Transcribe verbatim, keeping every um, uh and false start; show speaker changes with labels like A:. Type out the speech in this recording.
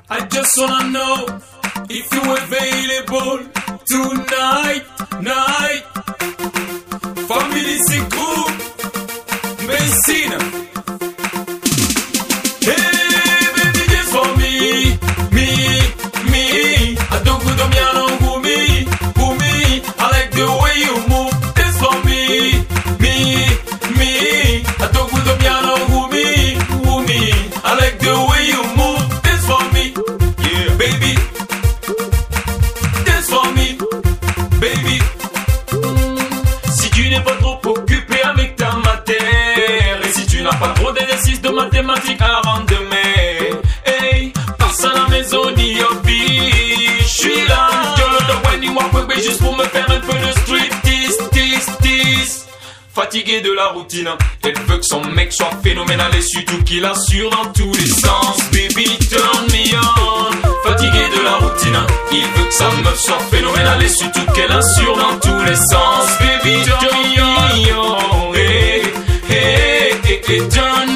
A: I just wanna know if you available tonight, night. Family Siku, Messina. Hey, baby, just for me, me, me. I don't go to me, I don't go me, go me. I like the way you move. Just for me, me, me. I don't go to me, I don't go me, go me. I like the way you move. Just for me, yeah, baby. Just for me, baby. Si tu n'es pas trop occupé avec ta matière, et si tu n'as pas trop d'exercices de mathématiques à rendre demain, hey, passe à la maison, dis hobby. Je suis là, je le dois dis-moi bébé, juste pour me faire un peu de striptease, tease, tease. Fatigué de la routine, elle veut que son mec soit phénoménal et surtout qu'il assure dans tous les sens. Baby, turn me on. Fatigué de la routine, il veut que sa meuf soit phénoménale et surtout qu'elle assure dans tous les sens. Baby, turn me on. Hey, hey, hey, hey, turn